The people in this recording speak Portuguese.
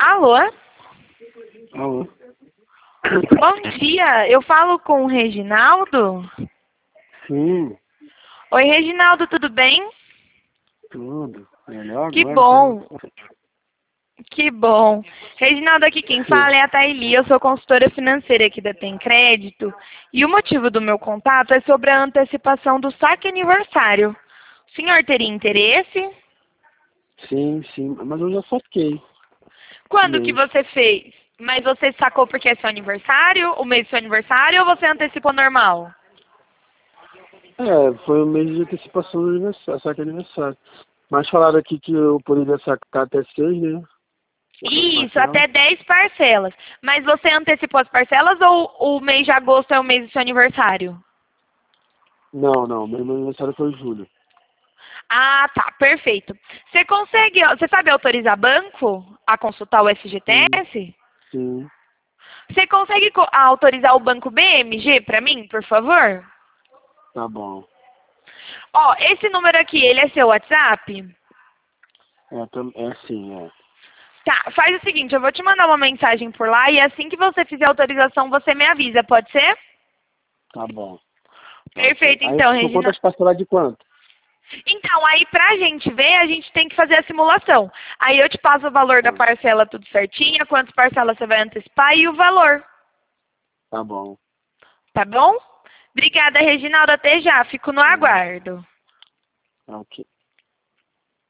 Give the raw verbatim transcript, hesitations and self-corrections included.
Alô? Alô? Bom dia, eu falo com o Reginaldo? Sim, Oi, Reginaldo, tudo bem? tudo. Melhor Que agora. bom, que bom. Reginaldo, aqui quem Sim. fala é a Thaili, eu sou consultora financeira aqui da Tem Crédito. E o motivo do meu contato é sobre a antecipação do saque aniversário. O senhor teria interesse? Sim, sim, mas eu já saquei esse Quando que mês. você fez? Mas você sacou porque é seu aniversário, o mês do seu aniversário, ou você antecipou normal? É, foi um mês de antecipação do aniversário, saque aniversário. Mas falaram aqui que eu poderia sacar até seis, né? As Isso, parcelas. até dez parcelas. Mas você antecipou as parcelas ou o mês de agosto é o mês do seu aniversário? Não, não, meu aniversário foi em julho. Ah, tá, perfeito. Você consegue, ó, você sabe autorizar banco a consultar o Sim, F G T S? sim, Você consegue co- autorizar o banco B M G para mim, por favor? tá bom. Ó, esse número aqui, ele é seu WhatsApp? É, tam- é sim, é. Tá, faz o seguinte, eu vou te mandar uma mensagem por lá e assim que você fizer a autorização, você me avisa, pode ser? Tá bom. Tá ok. Perfeito, Aí então, são Regina. quantas parcelas de quanto? Então, aí pra gente ver, a gente tem que fazer a simulação. Aí eu te passo o valor da Tá, parcela tudo certinho, quantas parcelas você vai antecipar e o valor, tá bom. tá bom? Obrigada, Reginaldo, até já, fico no Tá, aguardo. tá ok.